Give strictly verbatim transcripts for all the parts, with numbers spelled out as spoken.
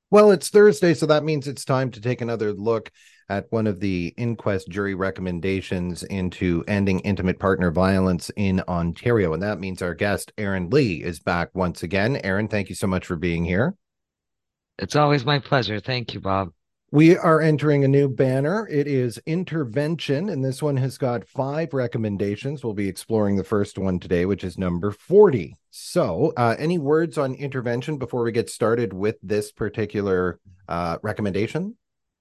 Well, it's Thursday, so that means it's time to take another look at one of the inquest jury recommendations into ending intimate partner violence in Ontario. And that means our guest, Erin Lee, is back once again. Erin, thank you so much for being here. It's always my pleasure. Thank you, Bob. We are entering a new banner. It is intervention, and this one has got five recommendations. We'll be exploring the first one today, which is number forty. So, uh, any words on intervention before we get started with this particular uh, recommendation?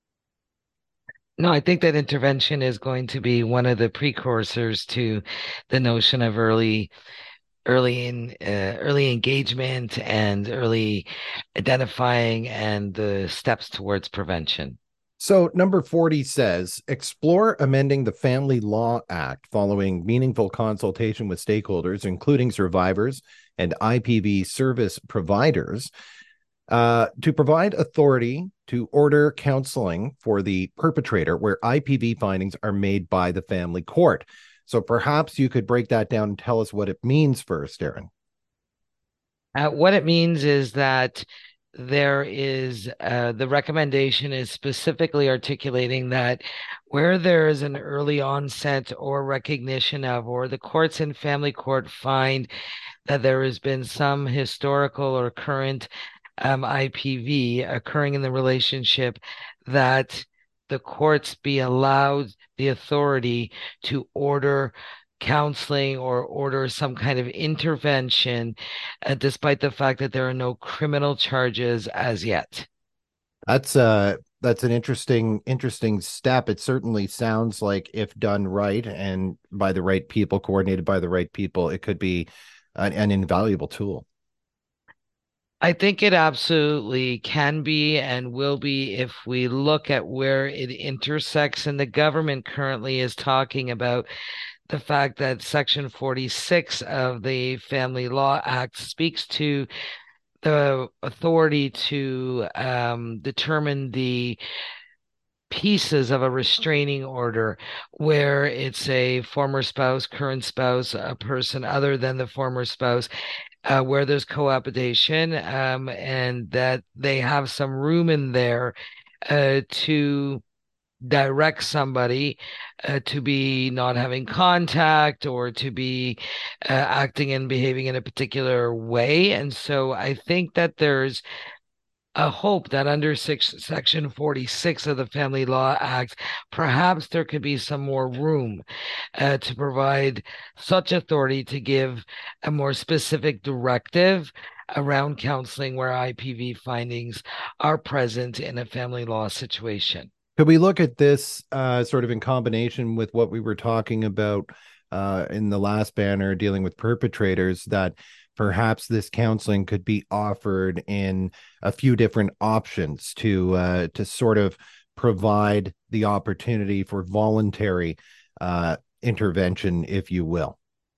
No, I think that intervention is going to be one of the precursors to the notion of early, early in uh, early engagement and early identifying and the steps towards prevention. So, number forty says explore amending the Family Law Act following meaningful consultation with stakeholders, including survivors and I P V service providers, uh, to provide authority to order counseling for the perpetrator where I P V findings are made by the family court. So, perhaps you could break that down and tell us what it means first, Erin. Uh, what it means is that there is uh, the recommendation is specifically articulating that where there is an early onset or recognition of, or the courts and family court find that there has been some historical or current um, I P V occurring in the relationship, that the courts be allowed the authority to order counseling or order some kind of intervention, uh, despite the fact that there are no criminal charges as yet. That's uh that's an interesting interesting step. It certainly sounds like if done right and by the right people, coordinated by the right people, it could be an, an invaluable tool. I think it absolutely can be and will be if we look at where it intersects. And the government currently is talking about the fact that Section forty-six of the Family Law Act speaks to the authority to um, determine the pieces of a restraining order where it's a former spouse, current spouse, a person other than the former spouse, uh, where there's cohabitation, um, and that they have some room in there uh, to direct somebody uh, to be not having contact or to be uh, acting and behaving in a particular way. And so I think that there's a hope that under six, Section forty-six of the Family Law Act, perhaps there could be some more room uh, to provide such authority to give a more specific directive around counseling where I P V findings are present in a family law situation. Could we look at this uh, sort of in combination with what we were talking about uh, in the last banner dealing with perpetrators, that perhaps this counseling could be offered in a few different options to uh, to sort of provide the opportunity for voluntary uh, intervention, if you will.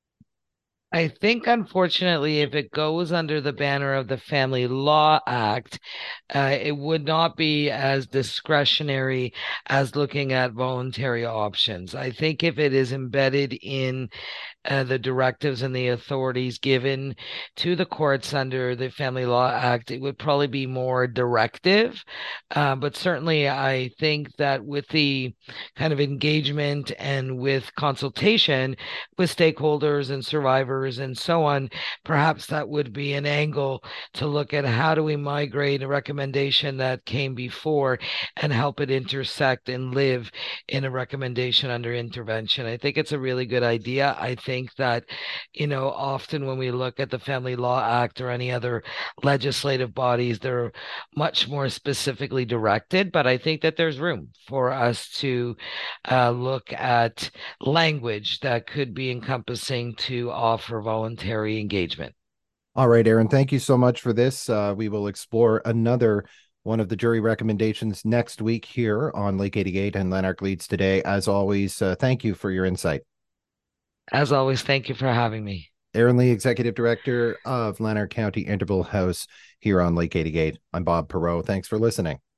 I think, unfortunately, if it goes under the banner of the Family Law Act, uh, it would not be as discretionary as looking at voluntary options. I think if it is embedded in uh, the directives and the authorities given to the courts under the Family Law Act, it would probably be more directive. Uh, but certainly, I think that with the kind of engagement and with consultation with stakeholders and survivors and so on, perhaps that would be an angle to look at how do we migrate a recommendation that came before and help it intersect and live in a recommendation under intervention. I think it's a really good idea. I think that, you know, often when we look at the Family Law Act or any other legislative bodies, they're much more specifically directed, but I think that there's room for us to uh, look at language that could be encompassing to offer voluntary engagement. All right, Aaron, thank you so much for this. Uh, we will explore another one of the jury recommendations next week here on Lake eighty-eight and Lanark Leads Today. As always, uh, thank you for your insight. As always, thank you for having me. Aaron Lee, Executive Director of Lanark County Interval House here on Lake eighty-eight. I'm Bob Perot. Thanks for listening.